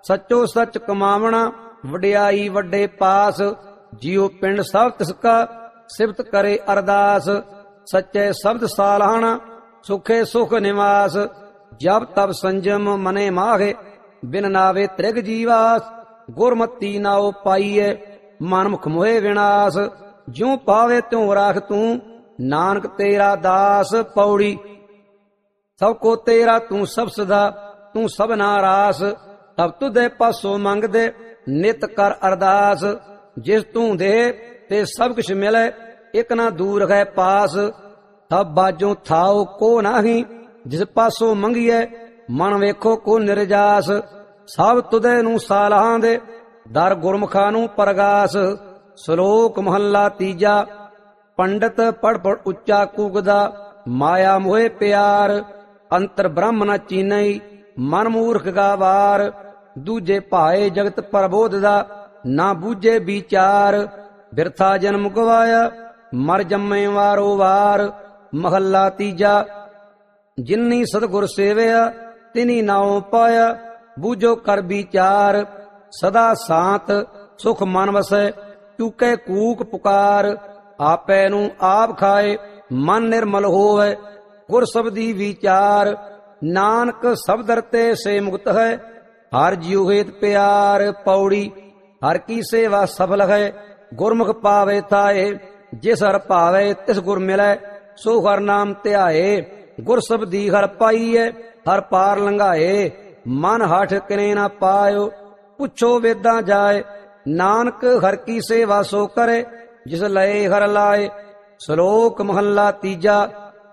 ਸੱਚੋ ਸੱਚ ਕਮਾਵਣਾ ਵਡਿਆਈ ਵੱਡੇ ਪਾਸ। ਜਿਉ ਪਿੰਡ ਸਭ ਤਿਸਕਾ ਸਿਫਤ ਕਰੇ ਅਰਦਾਸ। ਸੱਚੇ ਸ਼ਬਦ ਸਾਲਾਹਣਾ ਸੁਖੇ ਸੁਖ ਨਿਵਾਸ। ਜਬ ਤਬ ਸੰਜਮ ਮਨੇ ਮਾਹੇ ਬਿਨ ਨਾਵੇ ਤ੍ਰਿਗ ਜੀਵਾਸ। ਗੁਰਮਤੀ ਨਾਉ ਪਾਈਏ ਮਨਮੁਖ ਮੋਹਿ ਵਿਨਾਸ਼। ਜਿਉ ਪਾਵੇ ਤਿਉ ਰਾਖ ਤੂੰ ਨਾਨਕ ਤੇਰਾ ਦਾਸ। ਪੌੜੀ ਸਭ ਕੋ ਤੇਰਾ ਤੂੰ ਸਭ ਸਦਾ ਤੂੰ ਸਭਨਾ ਰਾਸ। ਤਬ ਤੁਧੇ ਪਾਸੋਂ ਮੰਗਦੇ ਨਿਤ ਕਰ ਅਰਦਾਸ। ਜਿਸ ਤੂੰ ਦੇ ਤੇ ਸਭ ਕੁਛ ਮਿਲੇ ਇਕ ਨਾ ਦੂਰ ਹੈ ਪਾਸ। ਤਬ ਬਾਜੋਂ ਥਾਉ ਕੋ ਨਾਹੀ ਜਿਸ ਪਾਸੋਂ ਮੰਗੀਏ ਮਨ ਵੇਖੋ ਕੋ ਨਿਰਜਾਸ। ਸਭ ਤੁਧੇ ਨੂੰ ਸਾਲਾਹਾਂ ਦੇ ਦਰ ਗੁਰਮੁਖਾਂ ਨੂੰ ਪਰਗਾਸ। ਸ਼ਲੋਕ ਮਹੱਲਾ ਤੀਜਾ। ਪੰਡਤ ਪੜ ਪੜ ਉੱਚਾ ਕੂਕਦਾ ਮਾਇਆ ਮੋਹਿ ਪਿਆਰ। ਅੰਤਰ ਬ੍ਰਹਮ ਨ ਚੀਨਈ ਮਨ ਮੂਰਖ ਗਾਵਾਰ। ਦੂਜੇ ਭਾਏ ਜਗਤ ਪ੍ਰਬੋਧ ਦਾ ਨਾ ਬੂਝੇ ਵਿਚਾਰ। ਬਿਰਥਾ ਜਨਮ ਗਵਾਇਆ ਮਰ ਜੰਮੇ ਵਾਰੋ ਵਾਰ। ਮਹੱਲਾ ਤੀਜਾ। ਜਿਨੀ ਸਤਿਗੁਰ ਸੇਵਿਆ ਤਿਨੀ ਨਾਉ ਪਾਇਆ। ਬੂਝੋ ਕਰ ਵਿਚਾਰ ਸਦਾ ਸਾਤ ਸੁਖ ਮਨ ਵਸੈ। ਚੁਕੇ ਕੂਕ ਪੁਕਾਰ ਆਪੈ ਨੂੰ ਆਪ ਖਾਏ ਮਨ ਨਿਰਮਲ ਹੋਵੇ। ਗੁਰ ਸਬਦੀ ਵਿਚਾਰ ਨਾਨਕ ਸਬਦ ਰਤੇ ਸੇ ਮੁਕਤ ਹੈ। ਹਰ ਜਿਉ ਹੇਤ ਪਿਆਰ। ਪੌੜੀ ਹਰ ਕੀ ਸੇਵਾ ਸਫਲ ਹੈ ਗੁਰਮੁਖ ਪਾਵੇ ਥਾਏ। ਜਿਸ ਹਰ ਭਾਵੇ ਤਿਸ ਗੁਰ ਮਿਲੈ ਸੋ ਹਰ ਨਾਮ ਧਿਆਏ। ਗੁਰ ਸਬਦੀ ਹਰ ਪਾਈਏ ਹਰ ਪਾਰ ਲੰਘਾਏ। ਮਨ ਹਠ ਕਿਨੇ ਨਾ ਪਾਇਓ ਪੁੱਛੋ ਵੇਦਾਂ ਜਾਏ। ਨਾਨਕ ਹਰ ਕੀ ਸੇਵਾ ਸੋ ਕਰੇ ਜਿਸ ਲਏ ਹਰ ਲਾਏ। ਸ਼ਲੋਕ ਮਹੱਲਾ ਤੀਜਾ।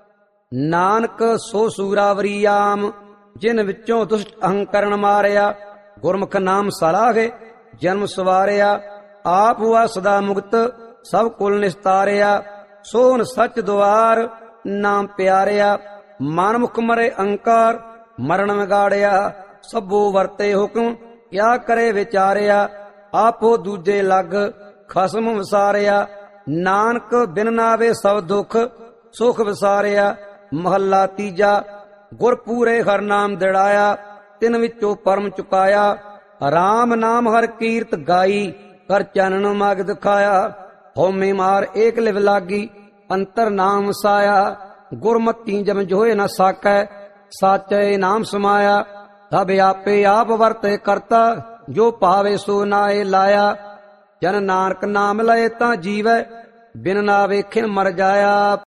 ਨਾਨਕ ਸੋ ਸੂਰਾਵਰੀ ਆਮ ਜਿਨ ਵਿੱਚੋਂ ਦੁਸ਼ਟ ਅਹੰਕਰਨ ਮਾਰਿਆ। ਗੁਰਮੁਖ ਨਾਮ ਸਲਾਹੇ ਜਨਮ ਸਵਾਰਿਆ। ਆਪ ਹੁਆ ਸਦਾ ਮੁਕਤ ਸਭ ਕੁਲ ਨਿਸਤਾਰਿਆ। ਸੋਹਣ ਸੱਚ ਦੁਆਰ ਨਾਮ ਪਿਆਰਿਆ। ਮਨ ਮੁਖ ਮਰੇ ਅਹੰਕਾਰ ਮਰਨ ਵਿਗਾੜਿਆ। ਸਭੋ ਵਰਤੇ ਹੁਕਮ ਕਿਆ ਕਰੇ ਵਿਚਾਰਿਆ। ਆਪੋ ਦੂਜੇ ਲੱਗ ਖਸਮ ਵਿਸਾਰਿਆ। ਨਾਨਕ ਬਿਨ ਨਾਵੇ ਸਭ ਦੁਖ ਸੁਖ ਵਿਸਾਰਿਆ। ਮਹੱਲਾ ਤੀਜਾ। ਗੁਰ ਪੂਰੇ ਹਰ ਨਾਮ ਦਿੜਾਇਆ ਤਿਨ ਵਿੱਚੋਂ ਪਰਮ ਚੁਕਾਇਆ। ਰਾਮ ਨਾਮ ਹਰ ਕੀਰਤ ਗਾਈ ਕਰ ਚਾਨਣ ਮਗ ਦਿਖਾਇਆ। ਹਉਮੈ ਮਾਰ ਏਕ ਲਿਵ ਲਾਗੀ ਅੰਤਰ ਨਾਮ ਵਸਾਇਆ। ਗੁਰਮਤੀ ਜਮ ਜੋਏ ਨ ਸਾਕੈ ਸਾਚੈ ਨਾਮ ਸਮਾਇਆ। ਤਬ ਆਪੇ ਆਪ ਵਰਤੇ ਕਰਤਾ ਜੋ ਭਾਵੇ ਸੋ ਨਾਏ ਲਾਇਆ। ਜਨ ਨਾਨਕ ਨਾਮ ਲਏ ਤਾਂ ਜੀਵੈ ਬਿਨ ਨਾ ਵੇਖਿਨ ਮਰ ਜਾਇਆ।